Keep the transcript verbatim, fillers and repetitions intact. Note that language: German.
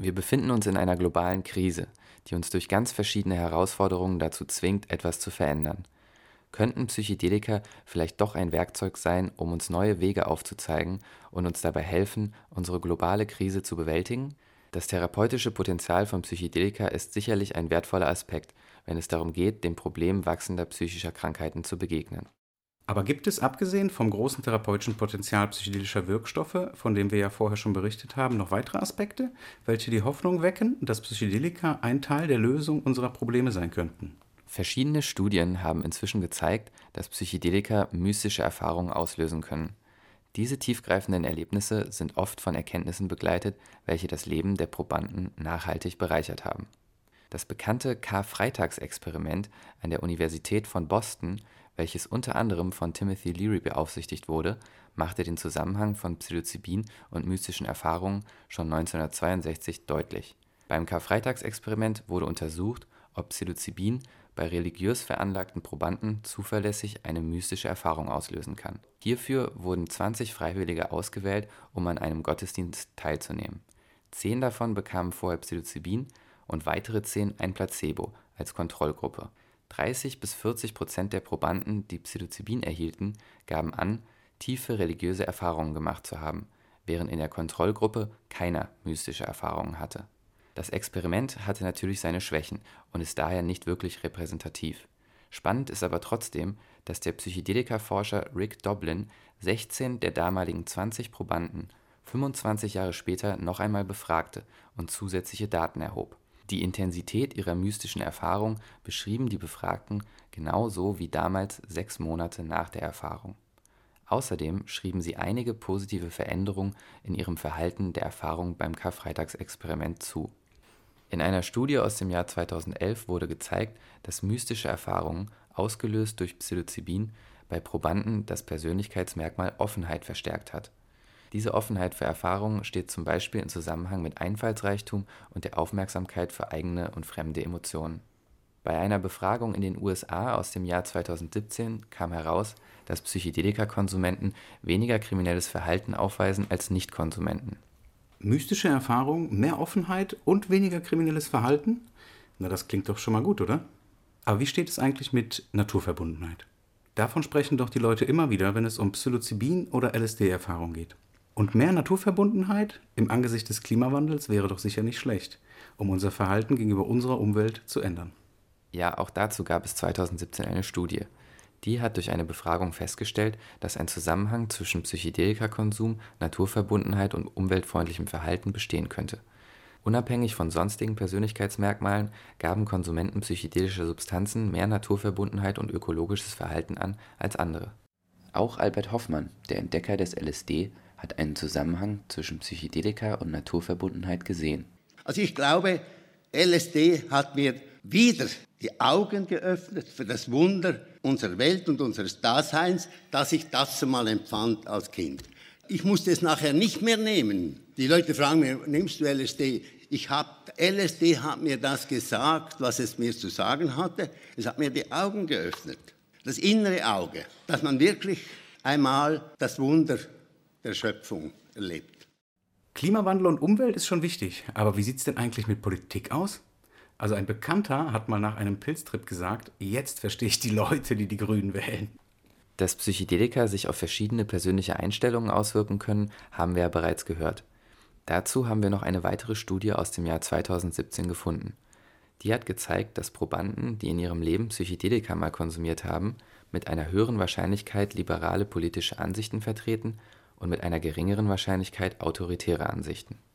Wir befinden uns in einer globalen Krise, die uns durch ganz verschiedene Herausforderungen dazu zwingt, etwas zu verändern. Könnten Psychedelika vielleicht doch ein Werkzeug sein, um uns neue Wege aufzuzeigen und uns dabei helfen, unsere globale Krise zu bewältigen? Das therapeutische Potenzial von Psychedelika ist sicherlich ein wertvoller Aspekt, wenn es darum geht, dem Problem wachsender psychischer Krankheiten zu begegnen. Aber gibt es, abgesehen vom großen therapeutischen Potenzial psychedelischer Wirkstoffe, von dem wir ja vorher schon berichtet haben, noch weitere Aspekte, welche die Hoffnung wecken, dass Psychedelika ein Teil der Lösung unserer Probleme sein könnten? Verschiedene Studien haben inzwischen gezeigt, dass Psychedelika mystische Erfahrungen auslösen können. Diese tiefgreifenden Erlebnisse sind oft von Erkenntnissen begleitet, welche das Leben der Probanden nachhaltig bereichert haben. Das bekannte Karfreitagsexperiment an der Universität von Boston, welches unter anderem von Timothy Leary beaufsichtigt wurde, machte den Zusammenhang von Psilocybin und mystischen Erfahrungen schon neunzehnhundertzweiundsechzig deutlich. Beim Karfreitagsexperiment wurde untersucht, ob Psilocybin bei religiös veranlagten Probanden zuverlässig eine mystische Erfahrung auslösen kann. Hierfür wurden zwanzig Freiwillige ausgewählt, um an einem Gottesdienst teilzunehmen. Zehn davon bekamen vorher Psilocybin und weitere zehn ein Placebo als Kontrollgruppe. dreißig bis vierzig Prozent der Probanden, die Psilocybin erhielten, gaben an, tiefe religiöse Erfahrungen gemacht zu haben, während in der Kontrollgruppe keiner mystische Erfahrungen hatte. Das Experiment hatte natürlich seine Schwächen und ist daher nicht wirklich repräsentativ. Spannend ist aber trotzdem, dass der Psychedelika-Forscher Rick Doblin sechzehn der damaligen zwanzig Probanden fünfundzwanzig Jahre später noch einmal befragte und zusätzliche Daten erhob. Die Intensität ihrer mystischen Erfahrung beschrieben die Befragten genauso wie damals sechs Monate nach der Erfahrung. Außerdem schrieben sie einige positive Veränderungen in ihrem Verhalten der Erfahrung beim Karfreitagsexperiment zu. In einer Studie aus dem Jahr zweitausendelf wurde gezeigt, dass mystische Erfahrungen, ausgelöst durch Psilocybin, bei Probanden das Persönlichkeitsmerkmal Offenheit verstärkt hat. Diese Offenheit für Erfahrungen steht zum Beispiel im Zusammenhang mit Einfallsreichtum und der Aufmerksamkeit für eigene und fremde Emotionen. Bei einer Befragung in den U S A aus dem Jahr zweitausendsiebzehn kam heraus, dass Psychedelika-Konsumenten weniger kriminelles Verhalten aufweisen als Nichtkonsumenten. Mystische Erfahrung, mehr Offenheit und weniger kriminelles Verhalten? Na, das klingt doch schon mal gut, oder? Aber wie steht es eigentlich mit Naturverbundenheit? Davon sprechen doch die Leute immer wieder, wenn es um Psilocybin- oder L S D-Erfahrung geht. Und mehr Naturverbundenheit im Angesicht des Klimawandels wäre doch sicher nicht schlecht, um unser Verhalten gegenüber unserer Umwelt zu ändern. Ja, auch dazu gab es zweitausendsiebzehn eine Studie. Die hat durch eine Befragung festgestellt, dass ein Zusammenhang zwischen Psychedelika-Konsum, Naturverbundenheit und umweltfreundlichem Verhalten bestehen könnte. Unabhängig von sonstigen Persönlichkeitsmerkmalen gaben Konsumenten psychedelischer Substanzen mehr Naturverbundenheit und ökologisches Verhalten an als andere. Auch Albert Hofmann, der Entdecker des L S D, hat einen Zusammenhang zwischen Psychedelika und Naturverbundenheit gesehen. Also ich glaube, L S D hat mir wieder die Augen geöffnet für das Wunder unserer Welt und unseres Daseins, dass ich das mal empfand als Kind. Ich musste es nachher nicht mehr nehmen. Die Leute fragen mich, nimmst du L S D? Ich hab, L S D hat mir das gesagt, was es mir zu sagen hatte. Es hat mir die Augen geöffnet, das innere Auge, dass man wirklich einmal das Wunder der Schöpfung erlebt. Klimawandel und Umwelt ist schon wichtig, aber wie sieht es denn eigentlich mit Politik aus? Also ein Bekannter hat mal nach einem Pilztrip gesagt, jetzt verstehe ich die Leute, die die Grünen wählen. Dass Psychedelika sich auf verschiedene persönliche Einstellungen auswirken können, haben wir ja bereits gehört. Dazu haben wir noch eine weitere Studie aus dem Jahr zweitausendsiebzehn gefunden. Die hat gezeigt, dass Probanden, die in ihrem Leben Psychedelika mal konsumiert haben, mit einer höheren Wahrscheinlichkeit liberale politische Ansichten vertreten und mit einer geringeren Wahrscheinlichkeit autoritäre Ansichten.